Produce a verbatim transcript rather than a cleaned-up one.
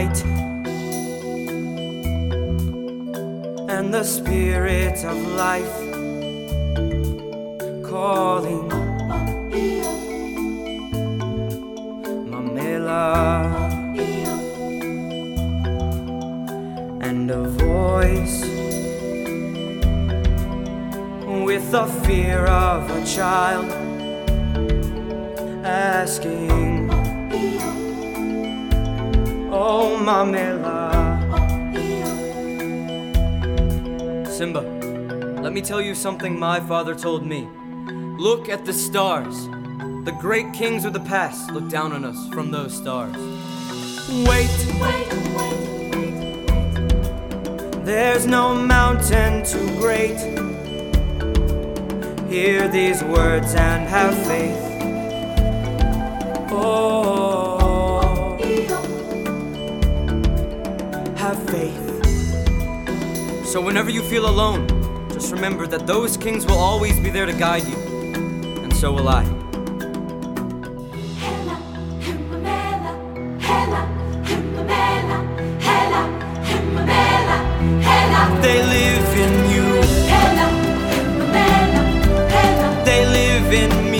night, and the spirit of life calling Mamela, and a voice with the fear of a child asking, oh Mamela. Simba, let me tell you something my father told me. Look at the stars. The great kings of the past look down on us from those stars. Wait, Wait, wait, wait, wait. there's no mountain too great. Hear these words and have faith. Oh, have faith. So whenever you feel alone, just remember that those kings will always be there to guide you. And so will I. Hela, Himmamela, Hela, Himmamela, Hela, Himmamela, Hela. They live in you. Hela, Himmamela, Hela. They live in me.